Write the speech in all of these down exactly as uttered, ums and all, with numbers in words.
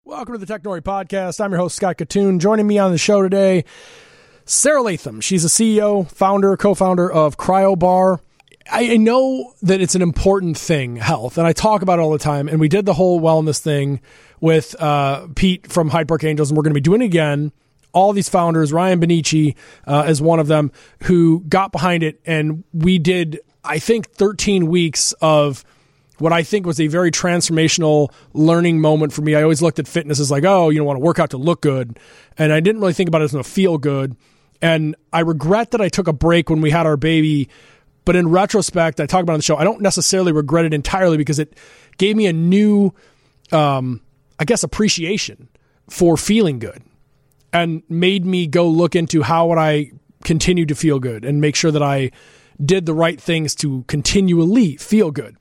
Welcome to the Technori Podcast. I'm your host, Scott Katoon. Joining me on the show today, Sarah Latham. She's a C E O, founder, co-founder of CryoBar. I know that it's an important thing, health, and I talk about it all the time, and we did the whole wellness thing with uh, Pete from Hyde Park Angels, and we're going to be doing it again. All these founders, Ryan Benici uh, is one of them, who got behind it, and we did, I think, thirteen weeks of what I think was a very transformational learning moment for me. I always looked at fitness as like, oh, you don't want to work out to look good. And I didn't really think about it as a feel good. And I regret that I took a break when we had our baby. But in retrospect, I talk about it on the show, I don't necessarily regret it entirely because it gave me a new, um, I guess, appreciation for feeling good and made me go look into how would I continue to feel good and make sure that I did the right things to continually feel good.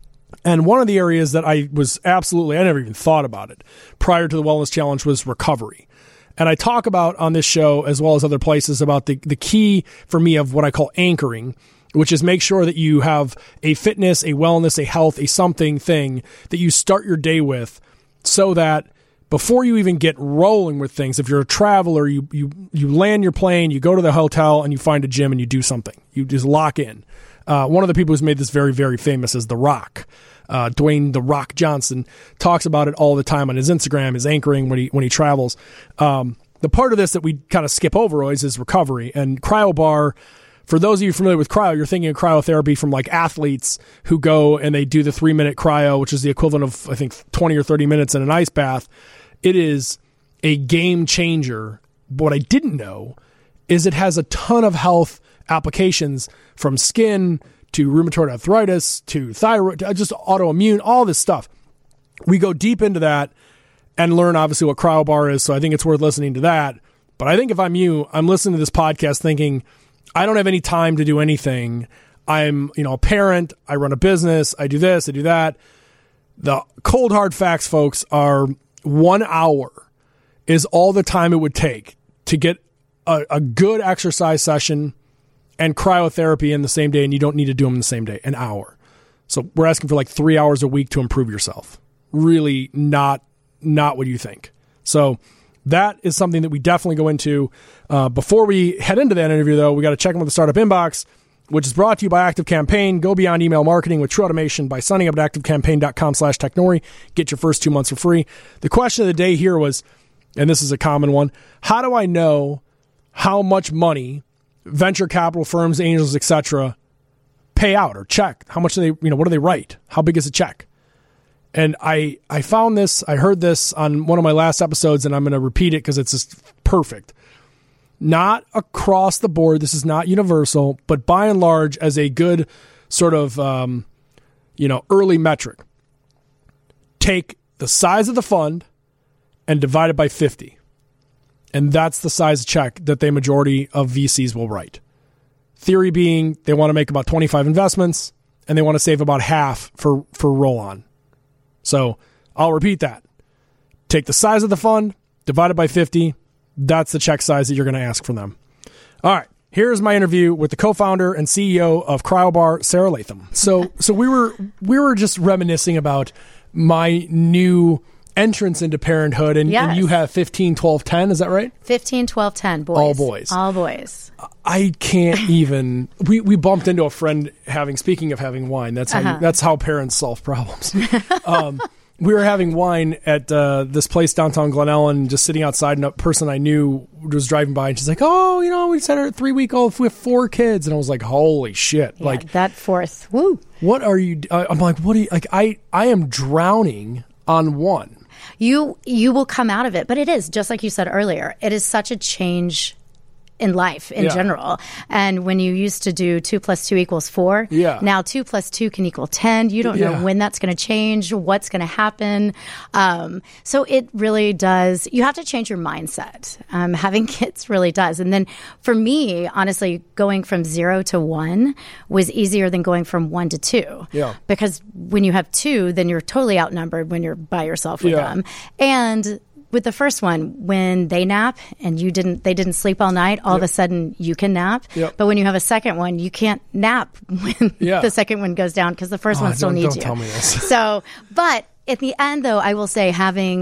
And one of the areas that I was absolutely, I never even thought about it prior to the Wellness Challenge was recovery. And I talk about on this show, as well as other places, about the, the key for me of what I call anchoring, which is make sure that you have a fitness, a wellness, a health, a something thing that you start your day with so that before you even get rolling with things, if you're a traveler, you, you, you land your plane, you go to the hotel and you find a gym and you do something. You just lock in. Uh, one of the people who's made this very, very famous is The Rock. Uh, Dwayne The Rock Johnson talks about it all the time on his Instagram, his anchoring when he when he travels. Um, the part of this that we kind of skip over always is recovery. And CryoBar, for those of you familiar with cryo, you're thinking of cryotherapy from like athletes who go and they do the three-minute cryo, which is the equivalent of, I think, twenty or thirty minutes in an ice bath. It is a game changer. But what I didn't know is it has a ton of health applications from skin to rheumatoid arthritis to thyroid, to just autoimmune, all this stuff. We go deep into that and learn obviously what CryoBar is. So I think it's worth listening to that. But I think if I'm you, I'm listening to this podcast thinking, I don't have any time to do anything. I'm, you know, a parent. I run a business. I do this. I do that. The cold hard facts, folks, are one hour is all the time it would take to get a, a good exercise session and cryotherapy in the same day, and you don't need to do them in the same day, an hour. So we're asking for like three hours a week to improve yourself. Really not not what you think. So that is something that we definitely go into. Uh, before we head into that interview, though, we got to check in with the Startup Inbox, which is brought to you by ActiveCampaign. Go beyond email marketing with true automation by signing up at activecampaign.com slash technori. Get your first two months for free. The question of the day here was, and this is a common one, how do I know how much money venture capital firms, angels, et cetera, pay out or check? How much do they, you know, what do they write? How big is a check? And I, I found this, I heard this on one of my last episodes, and I'm going to repeat it because it's just perfect. Not across the board. This is not universal, but by and large, as a good sort of, um, you know, early metric, take the size of the fund and divide it by fifty. And that's the size check that the majority of V Cs will write. Theory being they want to make about twenty-five investments and they want to save about half for, for roll-on. So I'll repeat that. Take the size of the fund, divide it by fifty. That's the check size that you're going to ask from them. All right. Here's my interview with the co-founder and C E O of CryoBar, Sarah Latham. So so we were we were just reminiscing about my new entrance into parenthood, and, yes. and you have fifteen, twelve, ten, is that right? fifteen, twelve, ten, boys. All boys. All boys. I can't even, we, we bumped into a friend having, speaking of having wine, that's how, uh-huh. you, that's how parents solve problems. um, we were having wine at uh, this place downtown Glen Ellen, just sitting outside, and a person I knew was driving by, and she's like, oh, you know, we just had our three-week-old, we have four kids, and I was like, holy shit. Yeah, like that fourth, woo. What are you, uh, I'm like, what do you, like, I, I am drowning on one. You you will come out of it, but it is, just like you said earlier, it is such a change in life in yeah. general. And when you used to do two plus two equals four, yeah. now two plus two can equal ten. You don't yeah. know when that's going to change, what's going to happen. Um, so it really does, you have to change your mindset. Um, having kids really does. And then for me, honestly, going from zero to one was easier than going from one to two. Yeah. Because when you have two, then you're totally outnumbered when you're by yourself with yeah. them. And with the first one, when they nap and you didn't, they didn't sleep all night, all yep. of a sudden you can nap. Yep. But when you have a second one, you can't nap when yeah. the second one goes down because the first oh, one still don't, needs don't you. Tell me this. So, but at the end, though, I will say having,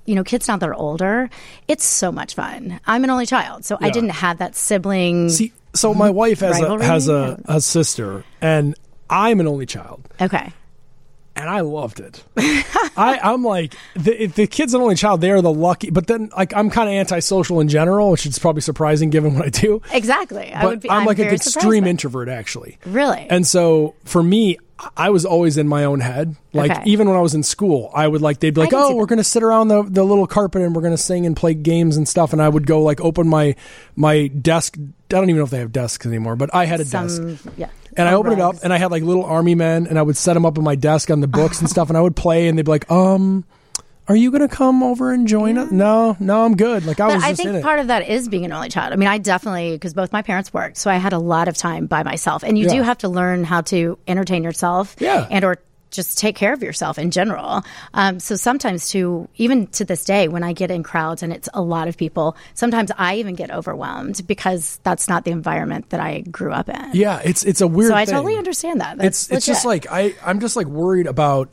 you know, kids now that are older, it's so much fun. I'm an only child, so Yeah. I didn't have that sibling. See, so my wife has a, rivalry? has a, a sister, and I'm an only child. Okay. And I loved it. I, I'm like, the, if the kid's an only child, they are the lucky. But then, like, I'm kind of antisocial in general, which is probably surprising given what I do. Exactly. I But would be, I'm, I'm like an very extreme surprised. introvert, actually. Really? And so for me, I was always in my own head. Like, Okay. even when I was in school, I would like, they'd be I like, can see oh, we're that. going to sit around the, the little carpet and we're going to sing and play games and stuff. And I would go, like, open my, my desk. I don't even know if they have desks anymore, but I had a desk. Some, yeah. And I Or opened it up, rugs. and I had like little army men, and I would set them up on my desk on the books and stuff, and I would play, and they'd be like, um, are you going to come over and join us? No, no, I'm good. Like, I But was I just in think it. part of that is being an only child. I mean, I definitely, because both my parents worked, so I had a lot of time by myself. And you Yeah. do have to learn how to entertain yourself Yeah. and or just take care of yourself in general. Um, so sometimes too, even to this day, when I get in crowds and it's a lot of people, sometimes I even get overwhelmed because that's not the environment that I grew up in. Yeah, it's it's a weird So I thing. totally understand that. That's It's it's just legit. like, I, I'm just like worried about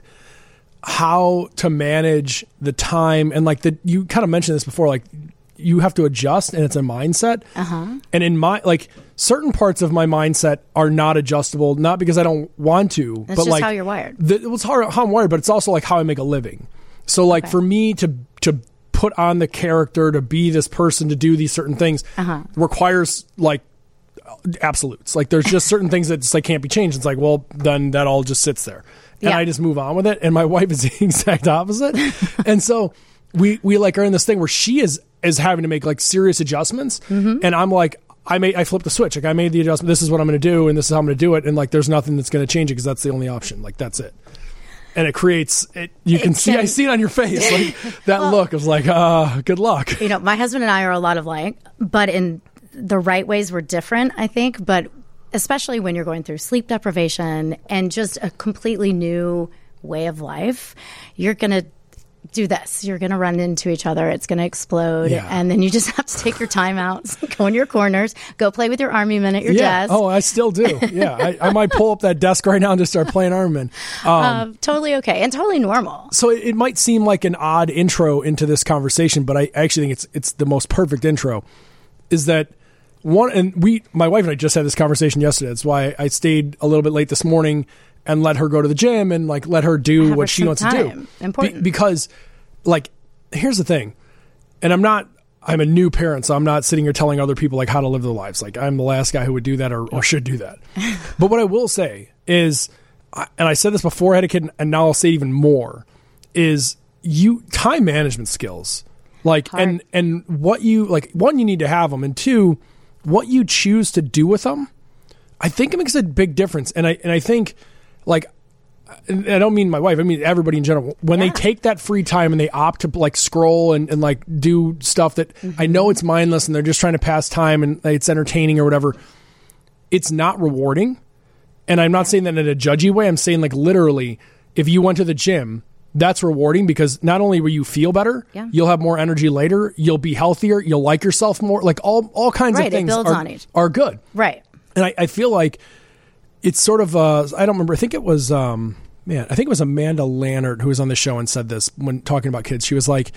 how to manage the time, and like the, you kind of mentioned this before, like you have to adjust, and it's a mindset. Uh-huh. And in my, like, certain parts of my mindset are not adjustable, not because I don't want to, That's but just like how you're wired. The, it's how, how I'm wired, but it's also like how I make a living. So like Okay. for me to to put on the character, to be this person, to do these certain things, Uh-huh. requires like absolutes. Like there's just certain things that just like can't be changed. It's like, well, then that all just sits there, and Yeah. I just move on with it. And my wife is the exact opposite, and so we we like are in this thing where she is is having to make like serious adjustments, Mm-hmm. and I'm like, I made I flipped the switch. Like I made the adjustment. This is what I'm going to do, and this is how I'm going to do it. And like, there's nothing that's going to change it because that's the only option. Like that's it. And it creates it. You can It see. I can- see it on your face. Like that look of like, uh, good luck. You know, my husband and I are a lot of like, but in the right ways, we're different, I think. But especially when you're going through sleep deprivation and just a completely new way of life, you're going to do this. You're going to run into each other. It's going to explode. Yeah. And then you just have to take your time out, go in your corners, go play with your army men at your Yeah. desk. Oh, I still do. Yeah. I, I might pull up that desk right now and just start playing Armin. Um, Um, totally okay and totally normal. so it, it might seem like an odd intro into this conversation, but I actually think it's it's the most perfect intro. Is that one? And we, my wife and I, just had this conversation yesterday. That's why I stayed a little bit late this morning and let her go to the gym and like let her do Have what her she some wants to time. do. Important. Be- because, like, here's the thing, and I'm not. I'm a new parent, so I'm not sitting here telling other people like how to live their lives. Like I'm the last guy who would do that or, or should do that. But what I will say is, I- and I said this before I had a kid, and now I'll say it even more, is you time management skills, like Hard. and and what you like. One, you need to have them, and two, what you choose to do with them. I think it makes a big difference, and I and I think like. And I don't mean my wife, I mean everybody in general. When Yeah. they take that free time and they opt to like scroll and, and like do stuff that Mm-hmm. I know it's mindless and they're just trying to pass time and it's entertaining or whatever, it's not rewarding. And I'm not saying that in a judgy way. I'm saying like literally, if you went to the gym, that's rewarding because not only will you feel better, Yeah. you'll have more energy later, you'll be healthier, you'll like yourself more. Like all all kinds Right, of it things builds are, on each- are good. Right. And I, I feel like it's sort of uh I don't remember. I think it was um man, I think it was Amanda Lannert who was on the show and said this when talking about kids. She was like,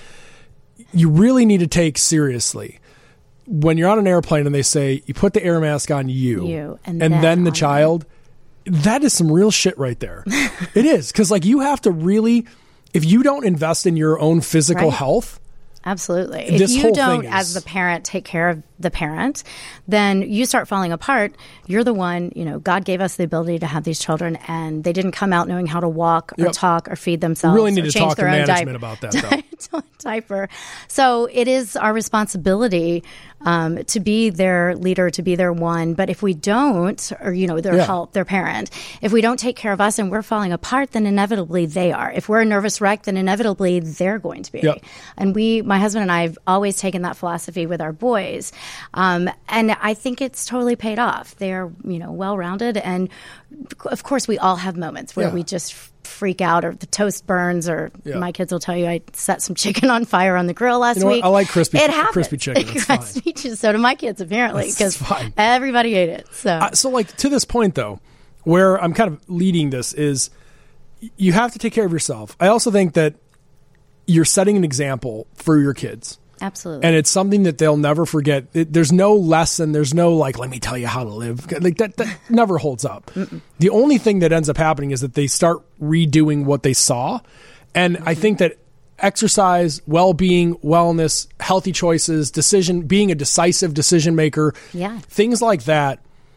you really need to take seriously when you're on an airplane and they say you put the air mask on you, You, and and, then then the on child. That is some real shit right there. It is because like you have to really, if you don't invest in your own physical Right. health. Absolutely. This if you whole don't, thing as is- the parent, take care of the parent, then you start falling apart. You're the one, you know, God gave us the ability to have these children, and they didn't come out knowing how to walk or Yep. talk or feed themselves. We really need or to change talk to their own management diaper. about that, though. diaper. So it is our responsibility um, to be their leader, to be their one. But if we don't, or, you know, their Yeah. help, their parent, if we don't take care of us and we're falling apart, then inevitably they are. If we're a nervous wreck, then inevitably they're going to be. Yep. And we, my husband and I have always taken that philosophy with our boys. Um, and I think it's totally paid off. They're, you know, well-rounded. And of course, we all have moments where Yeah. we just freak out or the toast burns or Yeah. my kids will tell you I set some chicken on fire on the grill last You know what? week. I like crispy- it happens. crispy chicken. It's Crispy chicken. So do my kids apparently That's because fine. everybody ate it. So Uh, so like to this point though, where I'm kind of leading this is you have to take care of yourself. I also think that you're setting an example for your kids. Absolutely. And it's something that they'll never forget. It, there's no lesson. There's no like, let me tell you how to live. Like that, that never holds up. Mm-mm. The only thing that ends up happening is that they start redoing what they saw. And mm-hmm. I think that exercise, well-being, wellness, healthy choices, decision, being a decisive decision maker, yeah. things like that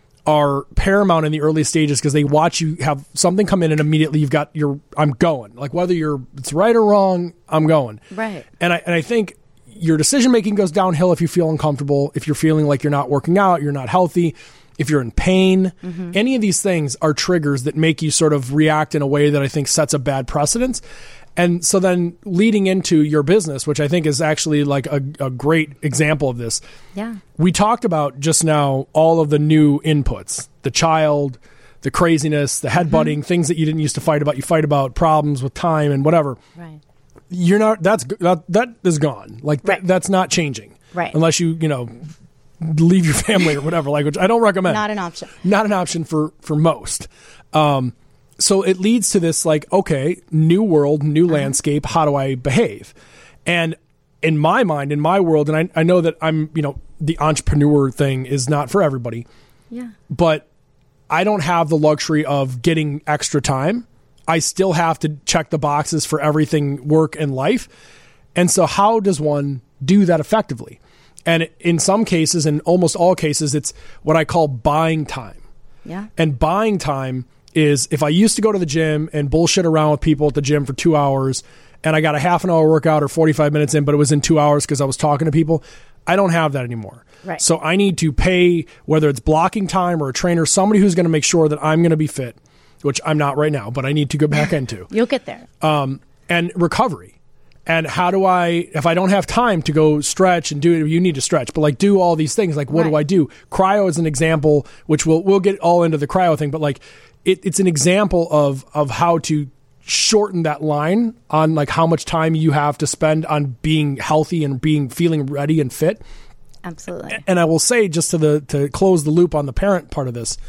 are paramount in the early stages because they watch you have something come in and immediately you've got your, I'm going. Like whether you're, it's right or wrong, I'm going. Right. And I, and I think your decision making goes downhill if you feel uncomfortable, if you're feeling like you're not working out, you're not healthy, if you're in pain. Mm-hmm. Any of these things are triggers that make you sort of react in a way that I think sets a bad precedence. And so then leading into your business, which I think is actually like a, a great example of this. Yeah. We talked about just now all of the new inputs, the child, the craziness, the headbutting, mm-hmm. things that you didn't used to fight about. You fight about problems with time and whatever. Right. You're not, that's, that, that is gone. Like right. th- that's not changing. Right. Unless you, you know, leave your family or whatever, like, which I don't recommend. Not an option. Not an option for, for most. Um, so it leads to this like, okay, new world, new uh-huh. landscape. How do I behave? And in my mind, in my world, and I, I know that I'm, you know, the entrepreneur thing is not for everybody. Yeah. But I don't have the luxury of getting extra time. I still have to check the boxes for everything, work and life. And so how does one do that effectively? And in some cases, in almost all cases, it's what I call buying time. Yeah. And buying time is if I used to go to the gym and bullshit around with people at the gym for two hours and I got a half an hour workout or forty-five minutes in, but it was in two hours because I was talking to people, I don't have that anymore. Right. So I need to pay, whether it's blocking time or a trainer, somebody who's going to make sure that I'm going to be fit, which I'm not right now, but I need to go back into. You'll get there. Um, and recovery. And how do I, if I don't have time to go stretch and do it, you need to stretch, but like do all these things. Like, what right. do I do? Cryo is an example, which we'll, we'll get all into the cryo thing, but like it, it's an example of, of how to shorten that line on like how much time you have to spend on being healthy and being, feeling ready and fit. Absolutely. And I will say, just to the, to close the loop on the parent part of this,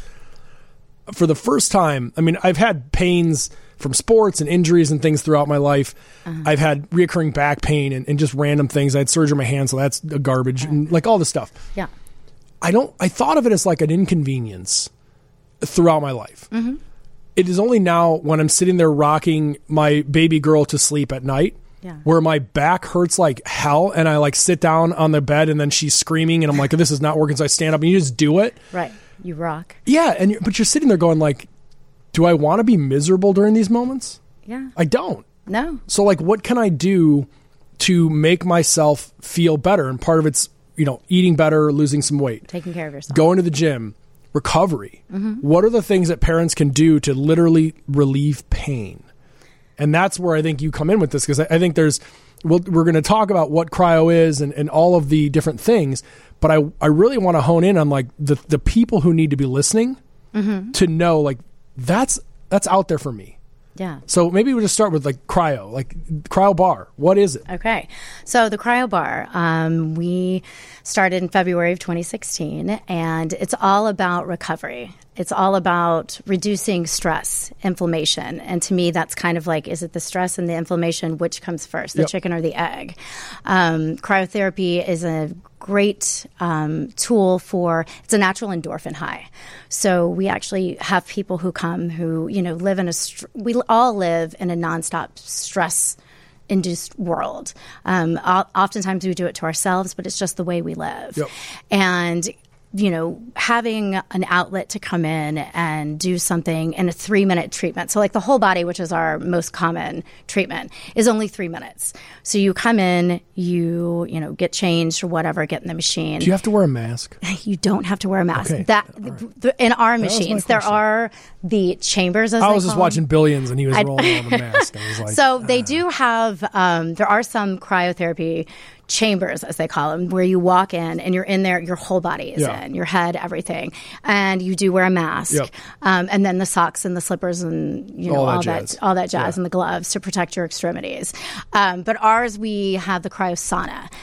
for the first time, I mean, I've had pains from sports and injuries and things throughout my life. Uh-huh. I've had reoccurring back pain and, and just random things. I had surgery on my hand, so that's a garbage uh-huh. and like all this stuff. Yeah. I don't, I thought of it as like an inconvenience throughout my life. Mm-hmm. It is only now when I'm sitting there rocking my baby girl to sleep at night yeah. where my back hurts like hell and I like sit down on the bed and then she's screaming and I'm like, this is not working. So I stand up and you just do it. Right. You rock. Yeah. And you're, but you're sitting there going like, do I want to be miserable during these moments? Yeah. I don't. No. So like, what can I do to make myself feel better? And part of it's, you know, eating better, losing some weight, taking care of yourself, going to the gym, recovery. Mm-hmm. What are the things that parents can do to literally relieve pain? And that's where I think you come in with this, because I, I think there's, we'll, we're going to talk about what cryo is and, and all of the different things, but I, I really want to hone in on like the, the people who need to be listening mm-hmm. to know like that's, that's out there for me. Yeah. So maybe we'll just start with like cryo, like Cryo Bar. What is it? Okay. So the Cryo Bar, um, we started in February of twenty sixteen, and it's all about recovery. It's all about reducing stress, inflammation. And to me, that's kind of like, is it the stress and the inflammation? Which comes first, the Yep. chicken or the egg? Um, cryotherapy is a great um, tool for, it's a natural endorphin high. So we actually have people who come who, you know, live in a, str- we all live in a nonstop stress induced world. Um, o- oftentimes we do it to ourselves, but it's just the way we live. Yep. And you know, having an outlet to come in and do something in a three minute treatment. So like the whole body, which is our most common treatment, is only three minutes. So you come in, you, you know, get changed or whatever, get in the machine. Do you have to wear a mask? You don't have to wear a mask. Okay. That Right. th- in our That was my machines, there question. are the chambers, as I they was just call watching them. Billions and he was I- rolling on the mask. I was like, So they ah. do have, um, there are some cryotherapy chambers, as they call them, where you walk in and you're in there, your whole body is Yeah. in, your head, everything. And you do wear a mask. Yep. Um, and then the socks and the slippers and, you know, All that all jazz. that, all that jazz Yeah. and the gloves to protect your extremities. Um, but ours, we have the cryo sauna.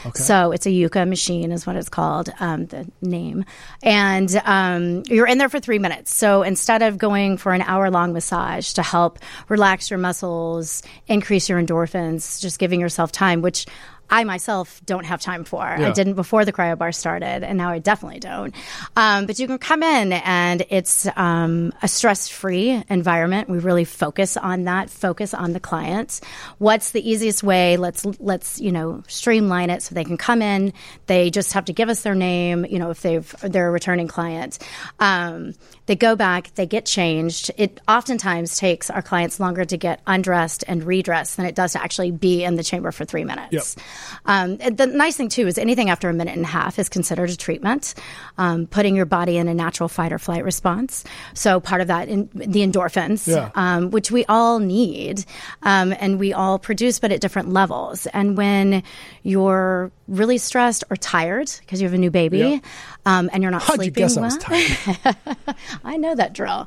Okay. So it's a Yuka machine is what it's called, um, the name. And um, you're in there for three minutes. So instead of going for an hour-long massage to help relax your muscles, increase your endorphins, just giving yourself time, which I myself don't have time for. Yeah. I didn't before the cryo bar started, and now I definitely don't. Um, but you can come in, and it's um, a stress-free environment. We really focus on that, focus on the clients. What's the easiest way? Let's let's you know streamline it so they can come in. They just have to give us their name. You know, if they've they're a returning client, um, they go back, they get changed. It oftentimes takes our clients longer to get undressed and redressed than it does to actually be in the chamber for three minutes. Yep. Um, the nice thing, too, is anything after a minute and a half is considered a treatment, um, putting your body in a natural fight or flight response. So part of that, in, the endorphins, yeah. um, which we all need um, and we all produce, but at different levels. And when you're really stressed or tired because you have a new baby Yep. um, and you're not How'd sleeping you guess well. I was tired? I know that drill.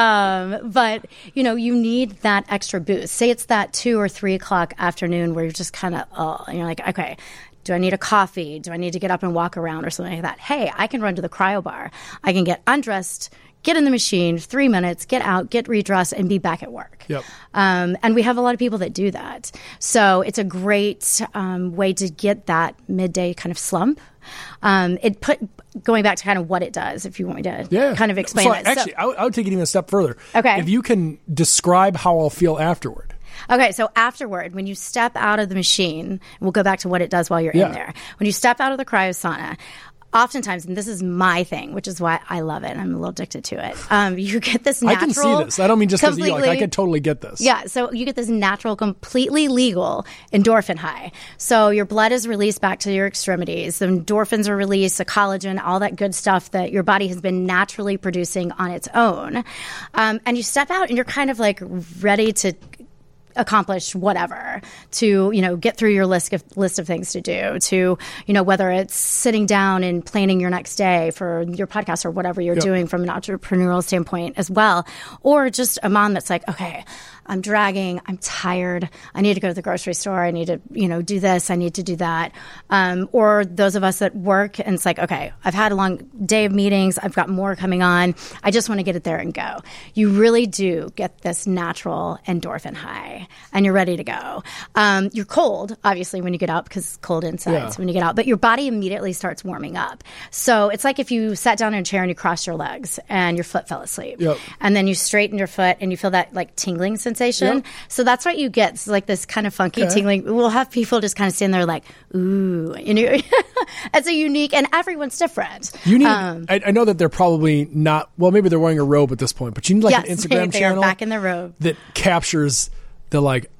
Um, but, you know, you need that extra boost. Say it's that two or three o'clock afternoon where you're just kind of, oh, and you're like, okay, do I need a coffee? Do I need to get up and walk around or something like that? Hey, I can run to the cryo bar. I can get undressed, get in the machine, three minutes, get out, get redressed, and be back at work. Yep. Um, and we have a lot of people that do that. So it's a great um, way to get that midday kind of slump. Um, it put going back to kind of what it does, if you want me to Yeah. kind of explain so it. Actually, so, I, would, I would take it even a step further. Okay. If you can describe how I'll feel afterward. Okay, so afterward, when you step out of the machine, we'll go back to what it does while you're Yeah. in there. When you step out of the cryosauna, oftentimes, and this is my thing, which is why I love it, I'm a little addicted to it, um, you get this natural... I can see this. I don't mean just because you like, I could totally get this. Yeah, so you get this natural, completely legal endorphin high. So your blood is released back to your extremities. The endorphins are released, the collagen, all that good stuff that your body has been naturally producing on its own. Um, and you step out and you're kind of like ready to accomplish whatever, to, you know, get through your list of list of things to do, to, you know, whether it's sitting down and planning your next day for your podcast or whatever you're Yep. doing from an entrepreneurial standpoint as well, or just a mom that's like, okay, I'm dragging, I'm tired, I need to go to the grocery store, I need to, you know, do this, I need to do that. Um, or those of us that work and it's like, okay, I've had a long day of meetings, I've got more coming on, I just want to get it there and go. You really do get this natural endorphin high and you're ready to go. Um, you're cold, obviously, when you get out because it's cold inside Yeah. so when you get out, but your body immediately starts warming up. So it's like if you sat down in a chair and you crossed your legs and your foot fell asleep. Yep. And then you straighten your foot and you feel that like tingling sensation. Yep. So that's what you get. It's like this kind of funky Okay. tingling. We'll have people just kind of stand there like, ooh. And you're, it's a unique, and everyone's different. You need. Um, I, I know that they're probably not. Well, maybe they're wearing a robe at this point, but you need like yes, an Instagram they channel are back in the robe. that captures the like.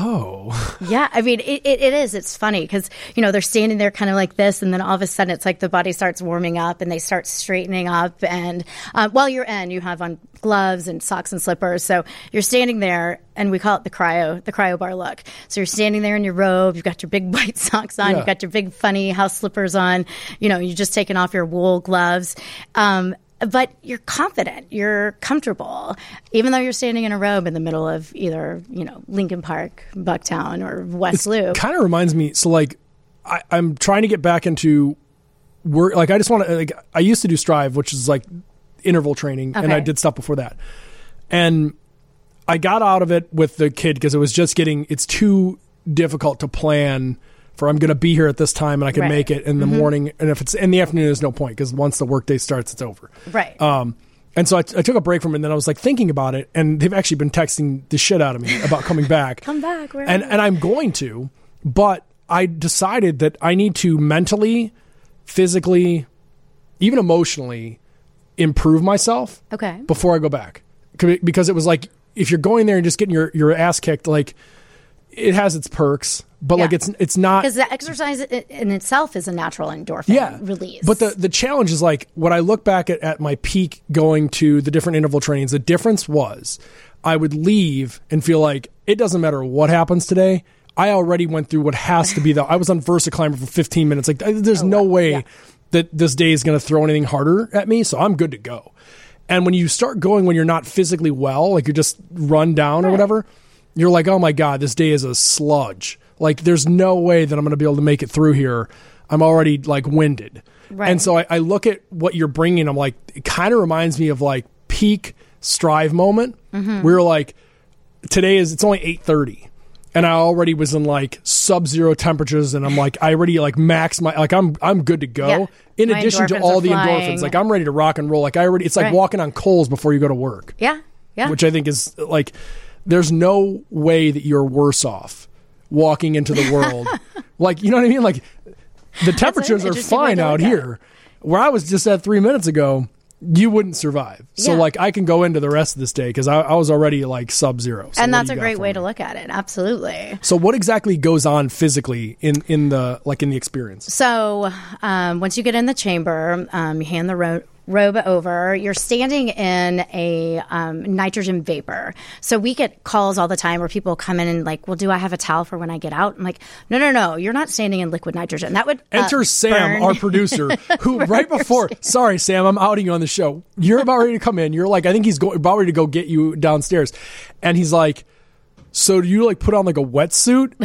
Oh, Yeah, I mean, it, it, it is. It's funny because, you know, they're standing there kind of like this, and then all of a sudden it's like the body starts warming up and they start straightening up. And uh, while you're in, you have on gloves and socks and slippers. So you're standing there, and we call it the cryo, the cryo bar look. So you're standing there in your robe, you've got your big white socks on, Yeah. you've got your big funny house slippers on, you know, you're just taking off your wool gloves. Um, But you're confident, you're comfortable, even though you're standing in a robe in the middle of either, you know, Lincoln Park, Bucktown, or West Loop. kind of reminds me. So like, I, I'm trying to get back into work. Like, I just want to. Like, I used to do Strive, which is like interval training, and Okay. I did stuff before that. And I got out of it with the kid because it was just getting. It's too difficult to plan for I'm going to be here at this time and I can Right. make it in the morning. And if it's in the afternoon, there's no point because once the workday starts, it's over. Right. Um, and so I, I took a break from it and then I was like thinking about it, and they've actually been texting the shit out of me about coming back. Come back. Where And, and I'm going to, but I decided that I need to mentally, physically, even emotionally improve myself Okay. before I go back. Because it was like, if you're going there and just getting your, your ass kicked, like it has its perks, but like Yeah. it's it's not. Because the exercise i- in itself is a natural endorphin Yeah. release. But the, the challenge is like when I look back at, at my peak going to the different interval trainings, the difference was I would leave and feel like it doesn't matter what happens today. I already went through what has to be the, I was on VersaClimber for fifteen minutes. Like there's no wow. way Yeah. that this day is going to throw anything harder at me. So I'm good to go. And when you start going, when you're not physically well, like you're just run down or Right. whatever, you're like, oh my God, this day is a sludge. Like, there's no way that I'm going to be able to make it through here. I'm already like winded. Right. And so I, I look at what you're bringing. I'm like, it kind of reminds me of like peak Strive moment. Mm-hmm. We were like, today is, it's only eight thirty. And I already was in like sub-zero temperatures, and I'm like, I already like max my, like I'm I'm good to go. Yeah. In my addition to all the flying. endorphins, like I'm ready to rock and roll. Like I already, it's like right. walking on coals before you go to work. Yeah, yeah. Which I think is like, there's no way that you're worse off walking into the world. Like, you know what I mean? Like the temperatures are fine out here. Where I was just at three minutes ago, you wouldn't survive. So yeah. like I can go into the rest of this day because I, I was already like sub-zero. So and that's a great way me? to look at it. Absolutely. So what exactly goes on physically in, in the like in the experience? So um, once you get in the chamber, um, you hand the ro- robe over. You're standing in a um, nitrogen vapor. So we get calls all the time where people come in and like, well, do I have a towel for when I get out? I'm like, no, no, no. You're not standing in liquid nitrogen. That would uh, Enter Sam, burn. our producer, who right before, sorry, Sam, I'm outing you on the show. You're about ready to come in. You're like, I think he's go, about ready to go get you downstairs. And he's like, so do you like put on like a wetsuit?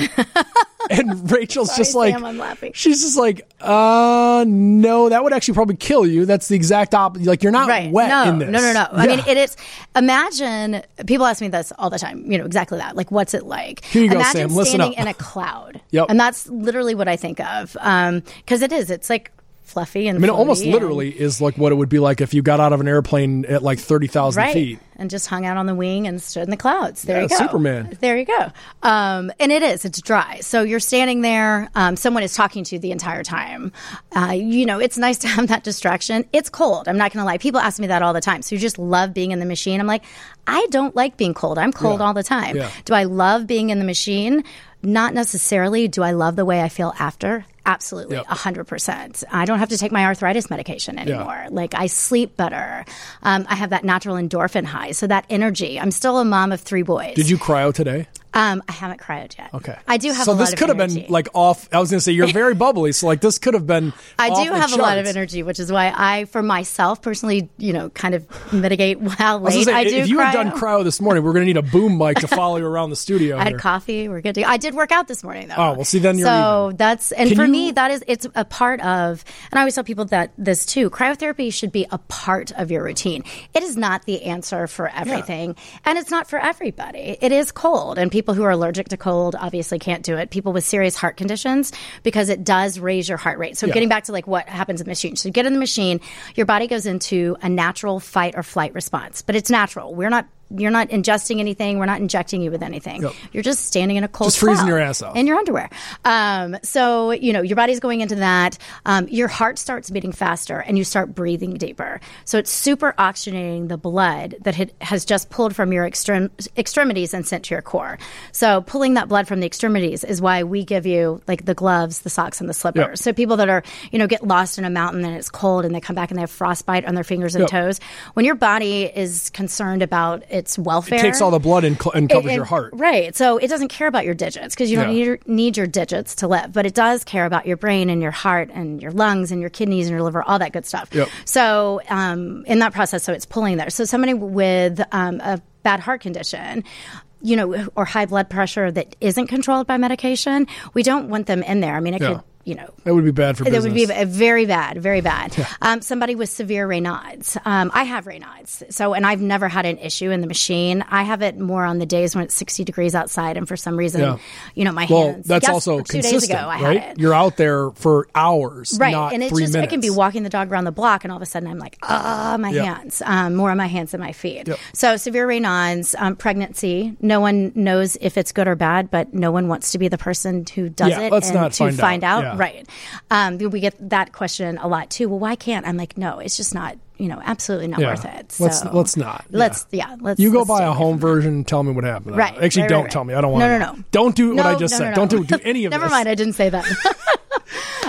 And Rachel's Sorry, just like, Sam, I'm laughing. She's just like, uh, no, that would actually probably kill you. That's the exact opposite. Like, you're not right. wet no, in this. No, no, no. Yeah. I mean, it is, imagine, people ask me this all the time, you know, exactly that. Like, what's it like? Here you imagine go, Sam. Listen standing up. in a cloud. Yep. And that's literally what I think of. Um, because it is, it's like fluffy and I mean, it almost and, literally is like what it would be like if you got out of an airplane at like thirty thousand right. feet. And just hung out on the wing and stood in the clouds. There yeah, you go. Superman. There you go. Um, and it is. It's dry. So you're standing there. Um, someone is talking to you the entire time. Uh, you know, it's nice to have that distraction. It's cold. I'm not going to lie. People ask me that all the time. So you just love being in the machine. I'm like, I don't like being cold. I'm cold yeah. all the time. Yeah. Do I love being in the machine? Not necessarily. Do I love the way I feel after? Absolutely, yep. one hundred percent. I don't have to take my arthritis medication anymore. Yeah. Like, I sleep better. Um, I have that natural endorphin high. So that energy. I'm still a mom of three boys. Did you cryo today? Um, I haven't cryoed yet. Okay. I do have so a lot of energy. So this could have been like off. I was going to say, you're very bubbly. So like this could have been I off do the have charts. a lot of energy, which is why I, for myself personally, you know, kind of mitigate how late I, I, say, I do If you cryo. had done cryo this morning, we're going to need a boom mic to follow you around the studio. I had here. coffee. We're good to go. I did work out this morning, though. Oh, well, see, then you're So even. that's, and Can for you, me, that is, it's a part of, and I always tell people that this too, cryotherapy should be a part of your routine. It is not the answer for everything. Yeah. And it's not for everybody. It is cold. And people who are allergic to cold obviously can't do it. People with serious heart conditions, because it does raise your heart rate. So yeah. getting back to like what happens in the machine. So you get in the machine, your body goes into a natural fight or flight response, but it's natural. We're not You're not ingesting anything. We're not injecting you with anything. Yep. You're just standing in a cold Just freezing cloud your ass off. in your underwear. Um, so, you know, your body's going into that. Um, your heart starts beating faster and you start breathing deeper. So it's super oxygenating the blood that had, has just pulled from your extrem- extremities and sent to your core. So pulling that blood from the extremities is why we give you like the gloves, the socks, and the slippers. Yep. So people that are, you know, get lost in a mountain and it's cold and they come back and they have frostbite on their fingers and yep. toes. When your body is concerned about its welfare. It takes all the blood and, cl- and covers it, it, your heart. Right. So it doesn't care about your digits because you don't yeah. need, your, need your digits to live, but it does care about your brain and your heart and your lungs and your kidneys and your liver, all that good stuff. Yep. So um, in that process, so it's pulling there. So somebody with um, a bad heart condition, you know, or high blood pressure that isn't controlled by medication, we don't want them in there. I mean, it yeah. could, you know. That would be bad for business. That would be very bad, very bad. Yeah. Um, somebody with severe Raynaud's. Um, I have Raynaud's. So, and I've never had an issue in the machine. I have it more on the days when it's sixty degrees outside and for some reason, yeah. you know, my well, hands. that's yes, also two consistent, days ago, I right? had it. You're out there for hours, right. not and it's three just, minutes. I can be walking the dog around the block and all of a sudden I'm like, ah, oh, my yep. hands, um, more on my hands than my feet. Yep. So severe Raynaud's, um, pregnancy, no one knows if it's good or bad, but no one wants to be the person who does yeah, it let's and not to find, find out. out. Yeah. Right. Um, we get that question a lot too. Well, why can't? I'm like, no, it's just not, you know, absolutely not yeah. worth it. So let's let's not. Let's yeah. yeah. Let's you go let's buy a home version and tell me what happened. Right. Actually, right, don't right, tell right. me. I don't want. No, to no, know. no. Don't do what no, I just no, said. No, no. Don't do, do any of Never this. mind. I didn't say that.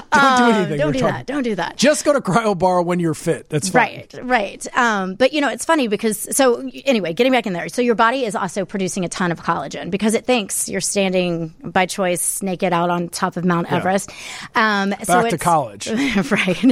Don't do Um, anything. don't We're do talking- that. Don't do that. Just go to CryoBar when you're fit. That's fine. Right, right. Um, but, you know, it's funny because, so anyway, getting back in there. So your body is also producing a ton of collagen because it thinks you're standing by choice naked out on top of Mount Everest. Um, Back so to it's, college. Right.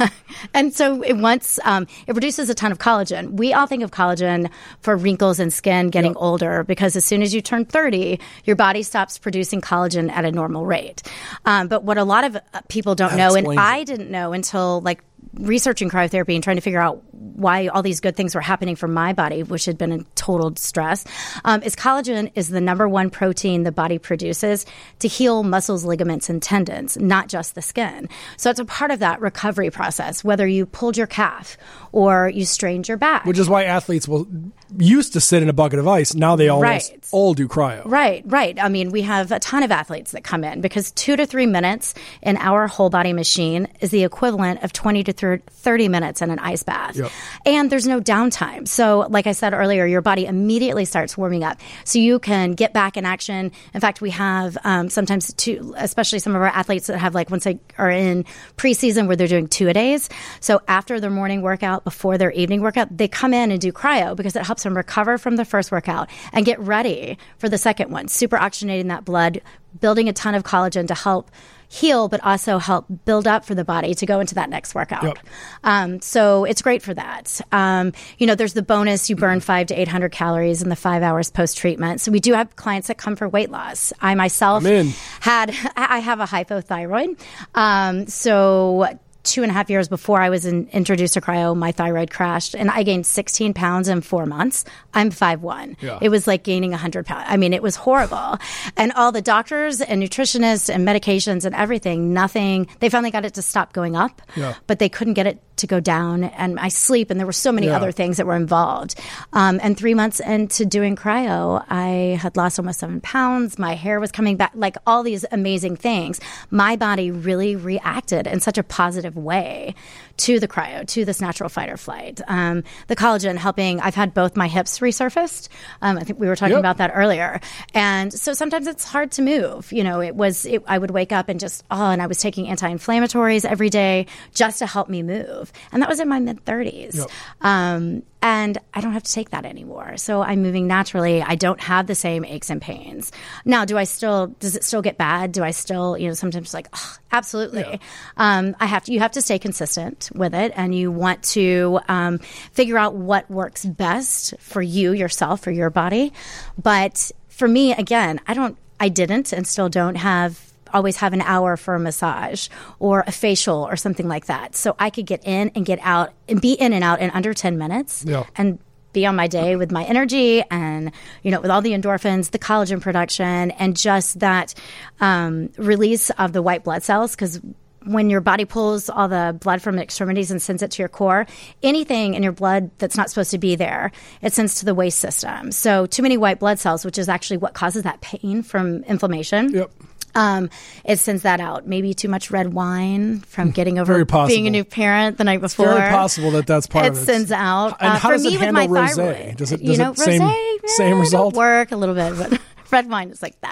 And so it once, um, it produces a ton of collagen. We all think of collagen for wrinkles and skin getting Yep. older because as soon as you turn thirty, your body stops producing collagen at a normal rate. Um, but what a lot of uh, people don't That know, and explains I it. didn't know until like researching cryotherapy and trying to figure out why all these good things were happening for my body, which had been in total stress, um, is collagen is the number one protein the body produces to heal muscles, ligaments, and tendons, not just the skin. So it's a part of that recovery process, whether you pulled your calf or you strained your back. Which is why athletes will used to sit in a bucket of ice. Now they almost Right. all do cryo. Right, right. I mean, we have a ton of athletes that come in because two to three minutes in our whole body machine is the equivalent of twenty to thirty minutes in an ice bath. Yep. And there's no downtime. So, like I said earlier, your body immediately starts warming up. So you can get back in action. In fact, we have um, sometimes two, especially some of our athletes that have like once they are in preseason where they're doing two a days. So after their morning workout, before their evening workout, they come in and do cryo because it helps them recover from the first workout and get ready for the second one, super oxygenating that blood, building a ton of collagen to help heal, but also help build up for the body to go into that next workout. Yep. Um, so it's great for that. Um, you know, there's the bonus, you burn five to eight hundred calories in the five hours post-treatment. So we do have clients that come for weight loss. I myself I'm in. had, I have a hypothyroid. Um, so two and a half years before I was in, introduced to cryo, my thyroid crashed and I gained sixteen pounds in four months. I'm five one. Yeah. It was like gaining one hundred pounds. I mean, it was horrible. And all the doctors and nutritionists and medications and everything, nothing, they finally got it to stop going up, Yeah. but they couldn't get it to go down, and my sleep, and there were so many Yeah. other things that were involved. Um, and three months into doing cryo, I had lost almost seven pounds. My hair was coming back, like all these amazing things. My body really reacted in such a positive way to the cryo, to this natural fight or flight. Um, the collagen helping, I've had both my hips resurfaced. Um, I think we were talking Yep. about that earlier. And so sometimes it's hard to move. You know, it was, it, I would wake up and just, oh, and I was taking anti-inflammatories every day just to help me move. And that was in my mid thirties. Yep. Um, and I don't have to take that anymore. So I'm moving naturally. I don't have the same aches and pains. Now, do I still, does it still get bad? Do I still, you know, sometimes like, oh, absolutely. Yeah. Um, I have to, you have to stay consistent with it, and you want to um, figure out what works best for you, yourself, for your body. But for me, again, I don't, I didn't and still don't have always have an hour for a massage or a facial or something like that. So I could get in and get out and be in and out in under ten minutes Yeah. and be on my day with my energy and, you know, with all the endorphins, the collagen production, and just that um, release of the white blood cells. Because when your body pulls all the blood from extremities and sends it to your core, anything in your blood that's not supposed to be there, it sends to the waste system. So too many white blood cells, which is actually what causes that pain from inflammation. Yep. Um, it sends that out. Maybe too much red wine from getting over Very possible. being a new parent the night before. Very possible that that's part it of it. sends out. And Uh, how for does me it with my handle rosé? thyroid, Does it, you does know, it same, rosé, same eh, result? it'll work a little bit, but red wine is like that.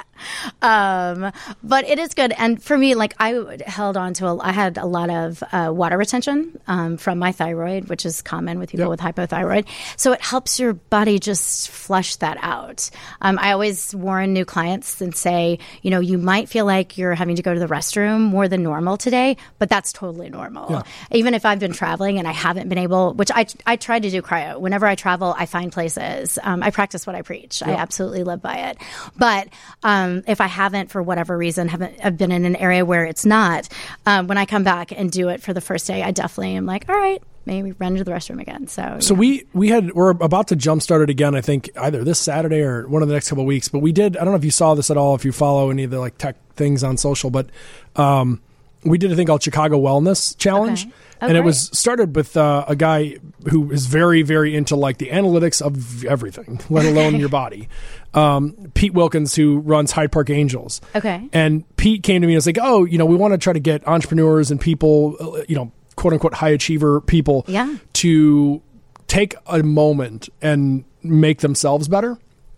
Um, but it is good. And for me, like I held on to, a, I had a lot of uh, water retention um, from my thyroid, which is common with people Yep. with hypothyroid. So it helps your body just flush that out. Um, I always warn new clients and say, you know, you might feel like you're having to go to the restroom more than normal today, but that's totally normal. Yeah. Even if I've been traveling and I haven't been able, which I, I try to do cryo. Whenever I travel, I find places. Um, I practice what I preach. I absolutely live by it. But um, if I haven't, for whatever reason, haven't have been in an area where it's not, um, when I come back and do it for the first day, I definitely am like, all right, maybe run to the restroom again. So, So yeah. we we had we're about to jumpstart it again. I think either this Saturday or one of the next couple of weeks. But we did. I don't know if you saw this at all. If you follow any of the like tech things on social, but um, we did a thing called Chicago Wellness Challenge, Okay. Oh, and it great. was started with uh, a guy who is very very into like the analytics of everything, let alone your body. Um, Pete Wilkins, who runs Hyde Park Angels. Okay. And Pete came to me and was like, "Oh, you know, we want to try to get entrepreneurs and people, uh, you know, quote unquote high achiever people, Yeah. to take a moment and make themselves better."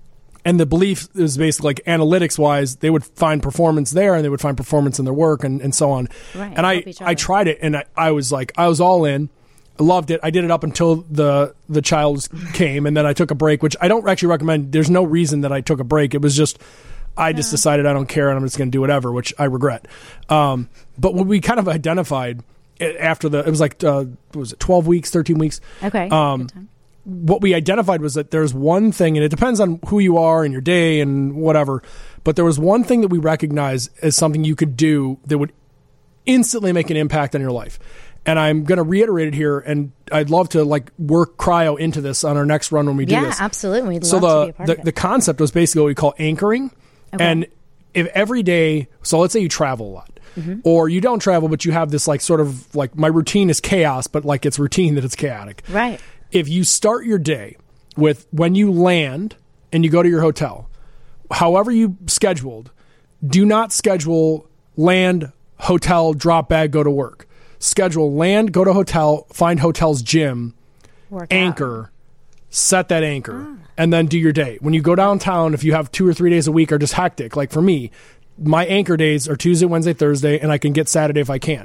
And the belief is basically like analytics wise, they would find performance there and they would find performance in their work and, and so on. Right, and I, I tried it and I, I was like, I was all in. I loved it. I did it up until the, the child came and then I took a break, which I don't actually recommend. There's no reason that I took a break. It was just, I just yeah. decided I don't care and I'm just going to do whatever, which I regret. Um, but what we kind of identified after the, it was like, uh, what was it, twelve weeks, thirteen weeks? Okay. Um, what we identified was that there's one thing, and it depends on who you are and your day and whatever, but there was one thing that we recognized as something you could do that would instantly make an impact on your life. And I'm going to reiterate it here, and I'd love to like work cryo into this on our next run when we do yeah, this. Yeah, absolutely. We'd so love the, to be a part the, of it. the concept was basically what we call anchoring. Okay. And if every day, so let's say you travel a lot, mm-hmm. or you don't travel, but you have this like sort of like my routine is chaos, but like it's routine that it's chaotic. Right. If you start your day with when you land and you go to your hotel, however you scheduled, do not schedule land, hotel, drop bag, go to work. Schedule land, go to hotel, find hotel's gym, Work anchor, out. set that anchor, ah. and then do your day. When you go downtown, if you have two or three days a week are just hectic, like for me, my anchor days are Tuesday, Wednesday, Thursday, and I can get Saturday if I can.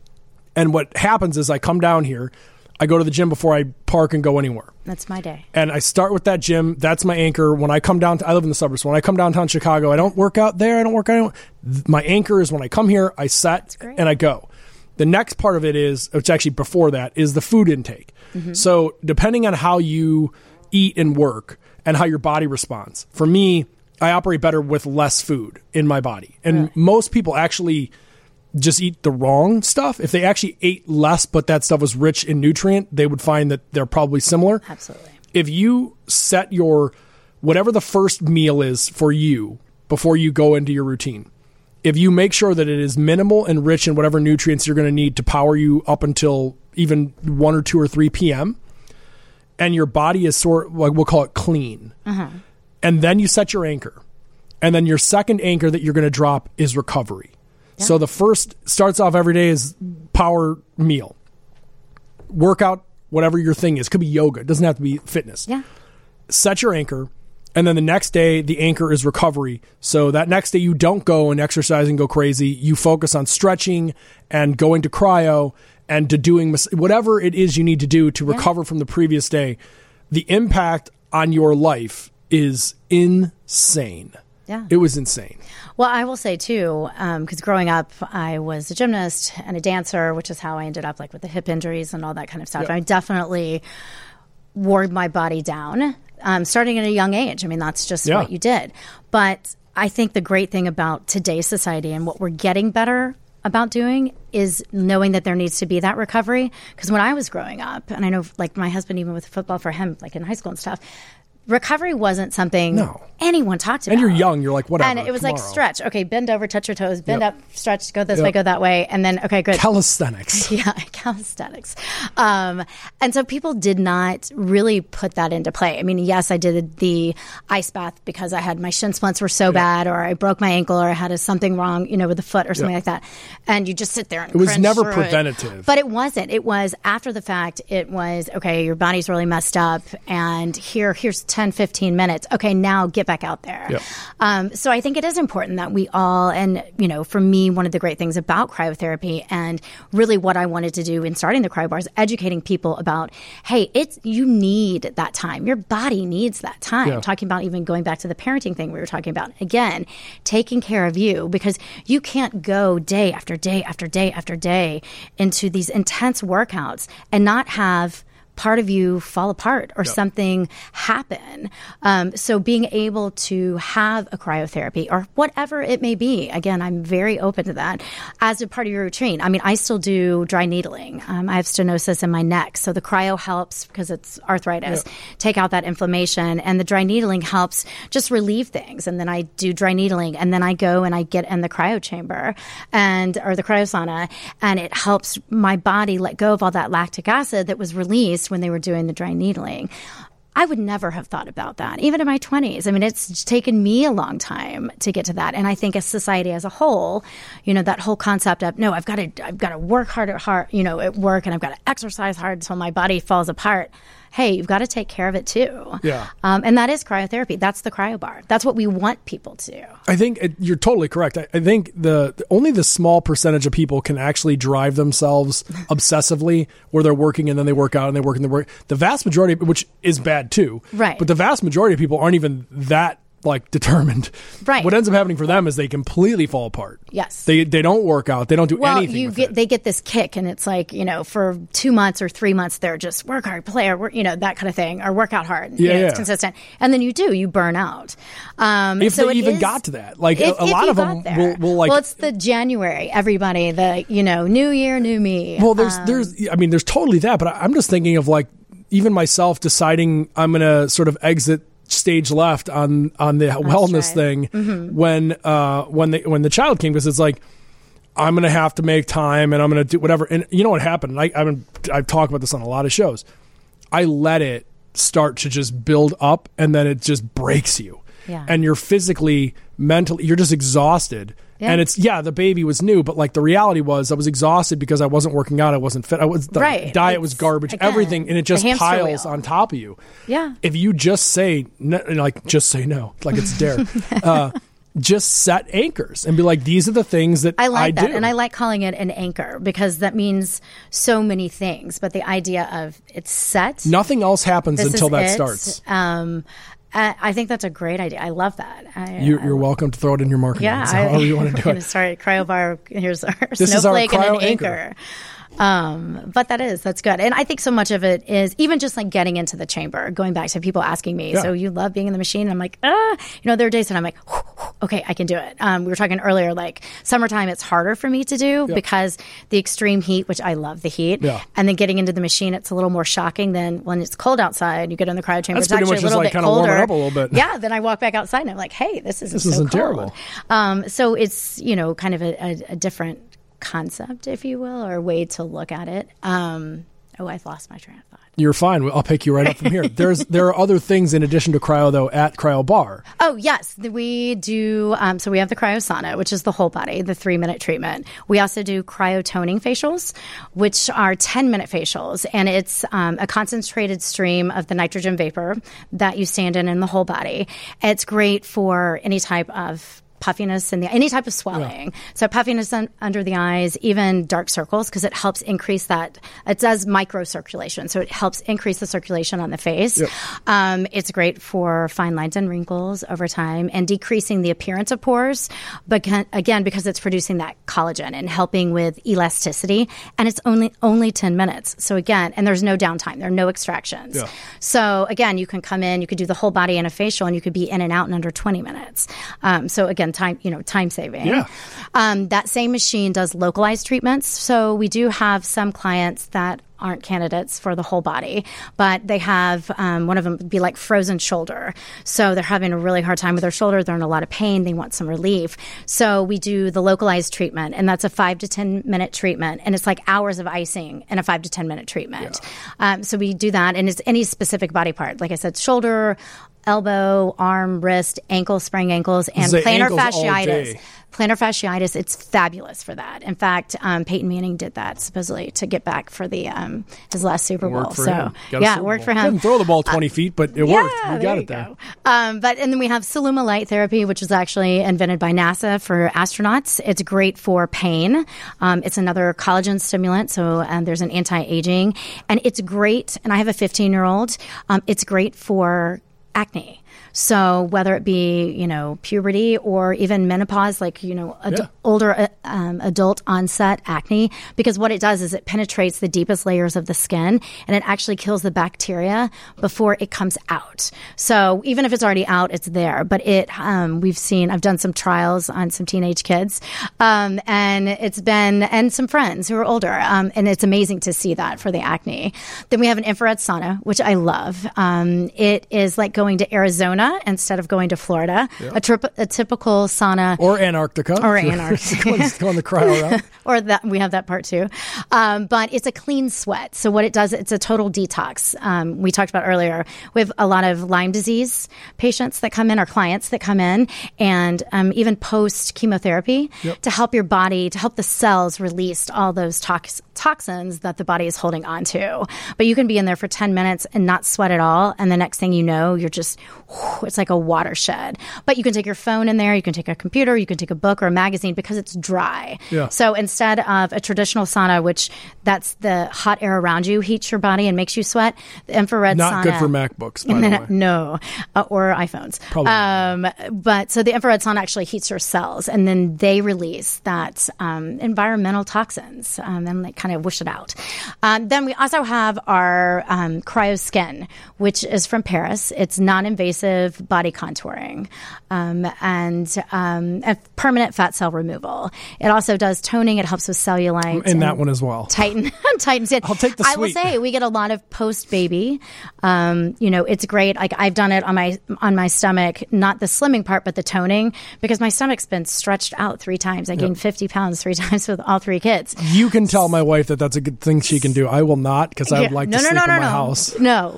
And what happens is I come down here, I go to the gym before I park and go anywhere. That's my day. And I start with that gym. That's my anchor. When I come down, to, I live in the suburbs. So when I come downtown Chicago, I don't work out there. I don't work out. My anchor is when I come here, I set and I go. The next part of it is, which actually before that, is the food intake. Mm-hmm. So depending on how you eat and work and how your body responds. For me, I operate better with less food in my body. And really? Most people actually just eat the wrong stuff. If they actually ate less, but that stuff was rich in nutrient, they would find that they're probably similar. Absolutely. If you set your, whatever the first meal is for you before you go into your routine, if you make sure that it is minimal and rich in whatever nutrients you're going to need to power you up until even one or two or three p.m., and your body is sort of, like we'll call it clean, uh-huh. and then you set your anchor, and then your second anchor that you're going to drop is recovery. Yeah. So the first starts off every day is power meal, workout, whatever your thing is. Could be yoga. It doesn't have to be fitness. Yeah. Set your anchor. And then the next day, the anchor is recovery. So that next day you don't go and exercise and go crazy. You focus on stretching and going to cryo and to doing whatever it is you need to do to recover yeah. from the previous day. The impact on your life is insane. Yeah. It was insane. Well, I will say too, because um, growing up, I was a gymnast and a dancer, which is how I ended up like with the hip injuries and all that kind of stuff. Yeah. I definitely wore my body down. Um, starting at a young age. I mean, that's just yeah. what you did. But I think the great thing about today's society and what we're getting better about doing is knowing that there needs to be that recovery. Because when I was growing up, and I know like my husband, even with football for him, like in high school and stuff, recovery wasn't something no. anyone talked about. And you're young, you're like, whatever. And it was tomorrow. like stretch. Okay, bend over, touch your toes, bend yep. up, stretch, go this yep. way, go that way. And then, okay, good. Calisthenics. Yeah, calisthenics. Um, and so people did not really put that into play. I mean, yes, I did the ice bath because I had my shin splints were so yep. bad, or I broke my ankle, or I had a, something wrong, you know, with the foot or something yep. like that. And you just sit there and it was never through preventative. It. But it wasn't. It was after the fact. It was, okay, your body's really messed up, and here, here's ten, fifteen minutes. Okay, now get back out there. Yep. Um, so I think it is important that we all, and you know, for me, one of the great things about cryotherapy and really what I wanted to do in starting the Cryo Bar is educating people about, hey, it's you need that time. Your body needs that time. Yeah. Talking about even going back to the parenting thing we were talking about. Again, taking care of you, because you can't go day after day after day after day into these intense workouts and not have part of you fall apart or yep. something happen. Um, so being able to have a cryotherapy or whatever it may be, again, I'm very open to that as a part of your routine. I mean, I still do dry needling. Um, I have stenosis in my neck. So the cryo helps because it's arthritis, yep. take out that inflammation. And the dry needling helps just relieve things. And then I do dry needling. And then I go and I get in the cryo chamber and or the cryosauna. And it helps my body let go of all that lactic acid that was released when they were doing the dry needling. I would never have thought about that, even in my twenties. I mean, it's taken me a long time to get to that. And I think as society as a whole, you know, that whole concept of, no, I've got to, I've got to work hard at heart, you know, at work, and I've got to exercise hard until my body falls apart. hey, you've got to take care of it too. Yeah. Um, and that is cryotherapy. That's the cryo bar. That's what we want people to do. I think it, you're totally correct. I, I think the, the only the small percentage of people can actually drive themselves obsessively where they're working and then they work out and they work and they work. The vast majority, which is bad too, right? But the vast majority of people aren't even that like determined. Right. What ends up happening for them is they completely fall apart. Yes. They they don't work out. They don't do well, anything. you with get it. they get this kick, and it's like, you know, for two months or three months, they're just work hard, play, or work, you know, that kind of thing, or work out hard. Yeah, you know, yeah. It's consistent, and then you do you burn out. Um, if so they it even is, got to that, like if, a, a if lot you of them got there. will, will like. Well, it's the January. Everybody, the you know, new year, new me. Well, there's um, there's I mean, there's totally that, but I'm just thinking of like even myself deciding I'm gonna sort of exit stage left on on the wellness right. thing mm-hmm. when uh when the when the child came, because it's like I'm gonna have to make time and I'm gonna do whatever. And you know what happened? I I've been, I've talked about this on a lot of shows. I let it start to just build up, and then it just breaks you. Yeah. And you're physically, mentally, you're just exhausted. Yeah. And it's, yeah, the baby was new, but like the reality was I was exhausted because I wasn't working out. I wasn't fit. I was, the right. diet It's, was garbage, again, everything. And it just the hamster piles wheel. on top of you. Yeah. If you just say, no, like, just say no, like it's dare, uh, just set anchors and be like, these are the things that I like I that. do. And I like calling it an anchor because that means so many things. But the idea of it's set. Nothing else happens This until is that it. starts. Um, I I think that's a great idea. I love that. I, You're, I, you're welcome to throw it in your marketing. Yeah, It's however you want to do I'm going it. to start cryo bar. Here's our This is our snowflake and cryo an anchor. anchor. Um, but that is that's good, and I think so much of it is even just like getting into the chamber. Going back to people asking me, Yeah. so you love being in the machine? And I'm like, ah, you know, there are days that I'm like, okay, I can do it. Um, we were talking earlier, like summertime, it's harder for me to do Yeah. because the extreme heat, which I love the heat, Yeah. and then getting into the machine, it's a little more shocking than when it's cold outside. You get in the cryo chamber, That's it's pretty actually much a little just like bit kinda warming colder. up a little bit. Yeah, then I walk back outside and I'm like, hey, this isn't This so isn't cold. terrible. Um, so it's, you know, kind of a, a, a different concept, if you will, or way to look at it. Um, oh, I've lost my train of thought. You're fine. I'll pick you right up from here. There's there are other things in addition to cryo though at Cryo Bar. Oh, yes. We do. Um, so we have the cryosana, which is the whole body, the three minute treatment. We also do cryotoning facials, which are ten minute facials. And it's um, a concentrated stream of the nitrogen vapor that you stand in in the whole body. It's great for any type of puffiness and any type of swelling. Yeah. So puffiness un- under the eyes, even dark circles, because it helps increase that. It does microcirculation, so it helps increase the circulation on the face. Yep. Um, it's great for fine lines and wrinkles over time and decreasing the appearance of pores. But can, again, because it's producing that collagen and helping with elasticity, and it's only only ten minutes. So again, and there's no downtime. There are no extractions. Yeah. So again, you can come in, you could do the whole body in a facial, and you could be in and out in under twenty minutes. Um, so again, time, you know, time saving. Yeah. Um, that same machine does localized treatments. So we do have some clients that aren't candidates for the whole body, but they have um, one of them would be like frozen shoulder. So they're having a really hard time with their shoulder. They're in a lot of pain. They want some relief. So we do the localized treatment, and that's a five to ten minute treatment, and it's like hours of icing in a five to ten minute treatment. Yeah. Um, so we do that, and it's any specific body part. Like I said, shoulder, elbow, arm, wrist, ankle, sprained ankles, and plantar fasciitis. Plantar fasciitis, it's fabulous for that. In fact, um, Peyton Manning did that supposedly to get back for the um, his last Super Bowl. So yeah, it worked for him. Didn't throw the ball twenty uh, feet, but it yeah, worked. We got it there. Go. Um, but and then we have Saluma light therapy, which was actually invented by NASA for astronauts. It's great for pain. Um, it's another collagen stimulant, so um, there's an anti-aging, and it's great. And I have a fifteen year old. Um, it's great for acne. So whether it be, you know, puberty or even menopause, like, you know, ad- yeah. older uh, um, adult onset acne, because what it does is it penetrates the deepest layers of the skin and it actually kills the bacteria before it comes out. So even if it's already out, it's there. But it, um, we've seen, I've done some trials on some teenage kids, um, and it's been, and some friends who are older, um, and it's amazing to see that for the acne. Then we have an infrared sauna, which I love. Um, it is like going to Arizona sauna instead of going to Florida. Yeah. A, trip, a typical sauna. Or Antarctica. Or Antarctica. going, going the cryo route. Or that, we have that part too. Um, but it's a clean sweat. So what it does, it's a total detox. Um, we talked about earlier, we have a lot of Lyme disease patients that come in, our clients that come in, and um, even post chemotherapy yep. to help your body, to help the cells release all those tox- toxins that the body is holding on to. But you can be in there for ten minutes and not sweat at all. And the next thing you know, you're just, whew, it's like a watershed. But you can take your phone in there, you can take a computer, you can take a book or a magazine because it's dry. Yeah. So instead of a traditional sauna, which that's the hot air around you, heats your body and makes you sweat, the infrared not sauna. Not good for MacBooks, by the way. No, uh, or iPhones. Probably. Um, but so the infrared sauna actually heats your cells, and then they release that um, environmental toxins, um, and they kind of wish it out. Um, then we also have our um, CryoSkin, which is from Paris. It's non-invasive body contouring um, and um, a permanent fat cell removal. It also does toning. It helps with cellulite. And, and that one as well. Tighten, tighten skin. I'll take the I sweet. will say we get a lot of post-baby. Um, you know, it's great. Like I've done it on my on my stomach, not the slimming part, but the toning, because my stomach's been stretched out three times. I gained yep. fifty pounds three times with all three kids. You can tell my wife that that's a good thing she can do. I will not, because I would like no, to no, sleep no, in no, my no. house. No.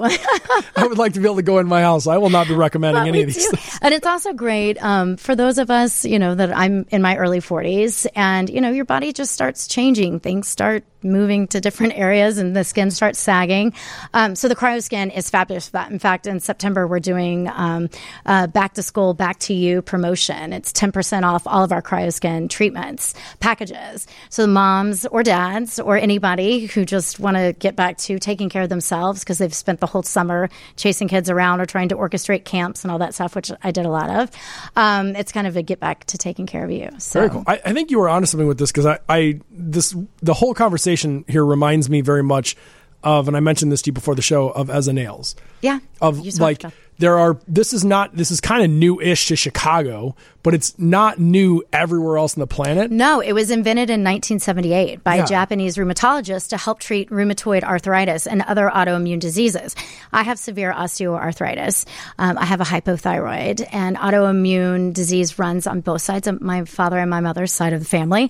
I would like to be able to go in my house. I will not be recommending but any of these do. things. And it's also great um, for those of us, you know, that I'm in my early forties, and, you know, your body just starts changing. Things start moving to different areas and the skin starts sagging. Um, so the CryoSkin is fabulous for that. In fact, in September, we're doing um, uh, back to school, back to you promotion. It's ten percent off all of our CryoSkin treatments packages. So moms or dads or anybody who just want to get back to taking care of themselves because they've spent the whole summer chasing kids around or trying to orchestrate camps and all that stuff, which I did a lot of. Um, it's kind of a get back to taking care of you. So. Very cool. I, I think you were onto something with this because I, I this the whole conversation here reminds me very much of, and I mentioned this to you before the show, of As a Nails. Yeah. Of like, there are, this is not, this is kind of new-ish to Chicago, but it's not new everywhere else on the planet. No, it was invented in nineteen seventy-eight by yeah. a Japanese rheumatologist to help treat rheumatoid arthritis and other autoimmune diseases. I have severe osteoarthritis. Um, I have a hypothyroid, and autoimmune disease runs on both sides of my father and my mother's side of the family.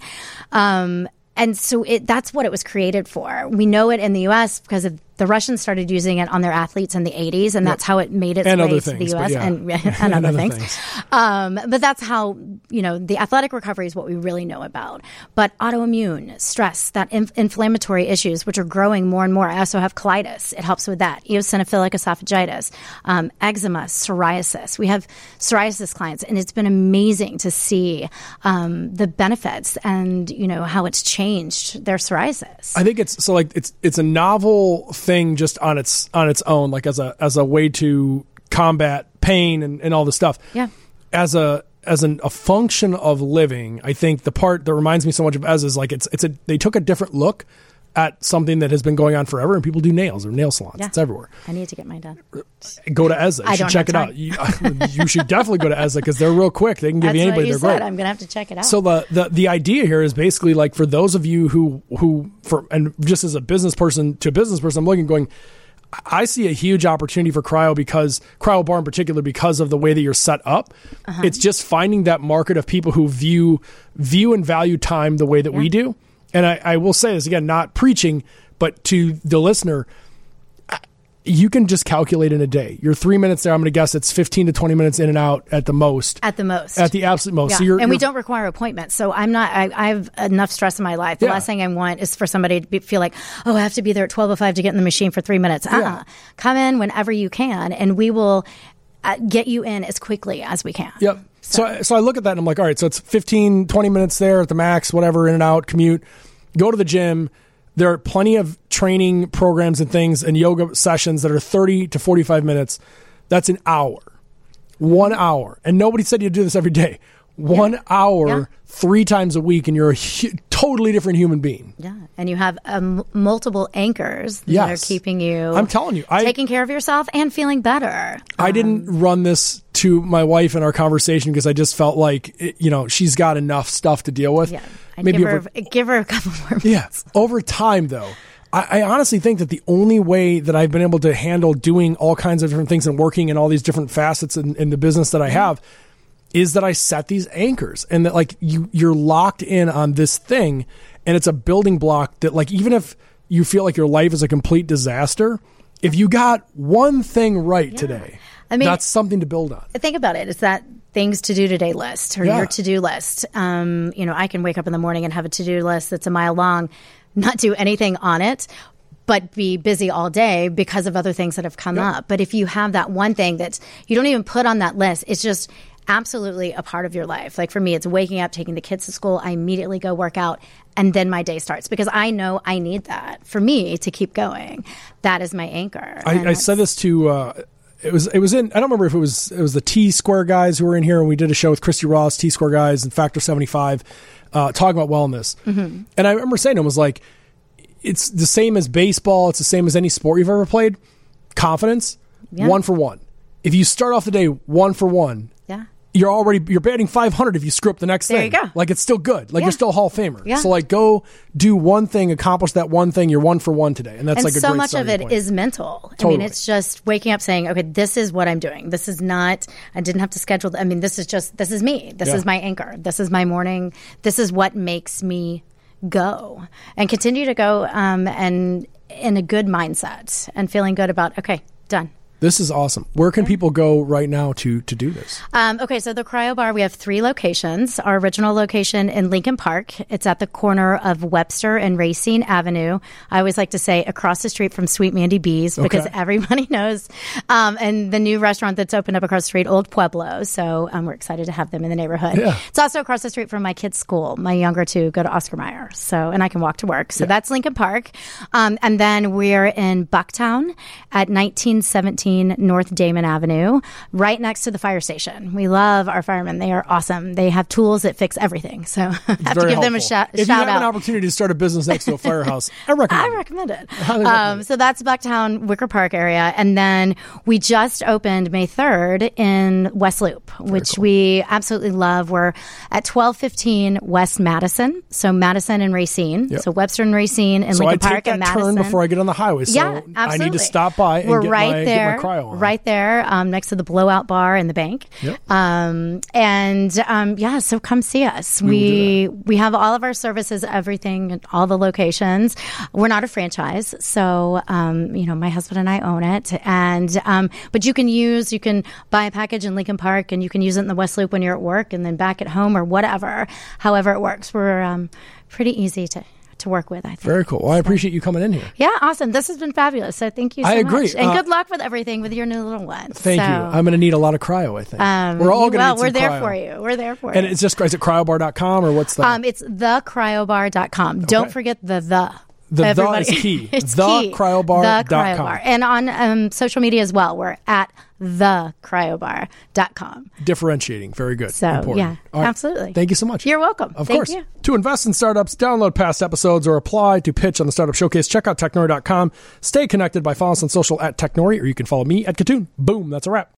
Um, And so it, that's what it was created for. We know it in the U S because of the Russians started using it on their athletes in the eighties, and yep. that's how it made its and way other to things, the U S yeah. and, and, and other, other things. things. Um, but that's how, you know, the athletic recovery is what we really know about. But autoimmune, stress, that inf- inflammatory issues, which are growing more and more. I also have colitis. It helps with that. Eosinophilic esophagitis, um, eczema, psoriasis. We have psoriasis clients, and it's been amazing to see um, the benefits and, you know, how it's changed their psoriasis. I think it's so like it's it's a novel thing just on its on its own, like as a as a way to combat pain and, and all this stuff. Yeah. As a as an, a function of living, I think the part that reminds me so much of Ez is like it's it's a they took a different look at something that has been going on forever, and people do nails or nail salons. Yeah. It's everywhere. I need to get mine done. Go to Ezza. You I should don't check it have out. You, you should definitely go to Ezza because they're real quick. They can give That's you anybody. What you they're said. great. I'm going to have to check it out. So the, the the idea here is basically like for those of you who who for and just as a business person to a business person, I'm looking going, I see a huge opportunity for cryo because cryo bar in particular because of the way that you're set up. Uh-huh. It's just finding that market of people who view view and value time the way that yeah. we do. And I, I will say this again, not preaching, but to the listener, you can just calculate in a day. You're three minutes there. I'm going to guess it's fifteen to twenty minutes in and out at the most. At the most. At the absolute most. Yeah. So you're, and we you're, don't require appointments. So I'm not, I, I have enough stress in my life. The yeah. last thing I want is for somebody to be, feel like, oh, I have to be there at twelve oh five to get in the machine for three minutes. Uh-uh. Yeah. Come in whenever you can, and we will uh, get you in as quickly as we can. Yep. So. so, so I look at that and I'm like, all right, so it's fifteen, twenty minutes there at the max, whatever, in and out, commute, go to the gym. There are plenty of training programs and things and yoga sessions that are thirty to forty-five minutes. That's an hour. One hour. And nobody said you'd do this every day. One yeah. hour, yeah. three times a week, and you're a hu- totally different human being. Yeah. And you have um, multiple anchors that yes. are keeping you I'm telling you, I, taking care of yourself and feeling better. I um, didn't run this to my wife in our conversation because I just felt like, it, you know, she's got enough stuff to deal with. Yeah. I'd Maybe give her, over, give her a couple more minutes. Yeah. Over time, though, I, I honestly think that the only way that I've been able to handle doing all kinds of different things and working in all these different facets in, in the business that I have is that I set these anchors, and that like you, you're locked in on this thing, and it's a building block that like, even if you feel like your life is a complete disaster, if you got one thing right yeah. today, I mean, that's something to build on. Think about it. It's that things to do today list or yeah. your to-do list. Um, you know, I can wake up in the morning and have a to-do list that's a mile long, not do anything on it, but be busy all day because of other things that have come yeah. up. But if you have that one thing that you don't even put on that list, it's just absolutely a part of your life. Like for me, it's waking up, taking the kids to school. I immediately go work out, and then my day starts because I know I need that for me to keep going. That is my anchor. I, I said this to, uh, it was, it was in, I don't remember if it was, it was the T Square guys who were in here, and we did a show with Christy Ross, T Square guys, and Factor seventy-five, uh, talking about wellness. Mm-hmm. And I remember saying to him, was like, it's the same as baseball. It's the same as any sport you've ever played. Confidence, yeah. one for one. If you start off the day one for one, yeah. you're already, you're batting five hundred if you screw up the next there thing. You go. Like it's still good. Like yeah. you're still a Hall of Famer. Yeah. So like go do one thing, accomplish that one thing. You're one for one today. And that's and like a so great much of it point. is mental. Totally. I mean, it's just waking up saying, okay, this is what I'm doing. This is not, I didn't have to schedule. th- I mean, this is just, this is me. This yeah. is my anchor. This is my morning. This is what makes me go and continue to go um, and in a good mindset and feeling good about, okay, done. This is awesome. Where can people go right now to to do this? Um, okay, so the Cryo Bar, we have three locations. Our original location in Lincoln Park. It's at the corner of Webster and Racine Avenue. I always like to say across the street from Sweet Mandy B's because okay. everybody knows. Um, and the new restaurant that's opened up across the street, Old Pueblo. So um, we're excited to have them in the neighborhood. Yeah. It's also across the street from my kids' school. My younger two go to Oscar Mayer. So, and I can walk to work. So yeah. that's Lincoln Park. Um, and then we're in Bucktown at nineteen seventeen North Damon Avenue, right next to the fire station. We love our firemen. They are awesome. They have tools that fix everything. So I have to give helpful. them a shout, if shout out. If you have an opportunity to start a business next to a firehouse, I recommend I recommend it. I highly recommend um, it. So that's Bucktown, Wicker Park area. And then we just opened May third in West Loop, Very which cool. we absolutely love. We're at twelve fifteen West Madison. So Madison and Racine. Yep. So Webster and Racine and so Lincoln I take Park that and Madison. turn before I get on the highway. So yeah, absolutely. I need to stop by and We're get, right my, there, get my cryo on. Right there, um, next to the blowout bar in the bank. Yep. Um, and um, yeah, so come see us. We We we have all of our services, everything, at all the locations. We're not a franchise, so um, you know, my husband and I own it. And um, but you can use, you can buy a package in Lincoln Park, and you can use it in the West Loop when you're at work, and then back at home or whatever. However it works, we're um, pretty easy to. to work with, I think. Very cool. Well, I appreciate you coming in here. Yeah, awesome. This has been fabulous. So thank you so I agree. much. And Uh, good luck with everything with your new little one. Thank so, you. I'm going to need a lot of cryo, I think. Um, we're all going to well, need we're some there cryo. for you. We're there for And you. it's just, is it cryobar dot com or what's that? Um, it's the cryobar dot com. Don't forget the the. The the Everybody. is key. It's the key. cryobar dot com. The Cryobar. And on um, social media as well, we're at the cryobar dot com. Differentiating. Very good. So, Important. yeah, All right. absolutely. Thank you so much. You're welcome. Of Thank course. you. To invest in startups, download past episodes, or apply to pitch on the Startup Showcase, check out technori dot com. Stay connected by following us on social at Technori, or you can follow me at Katoon. Boom. That's a wrap.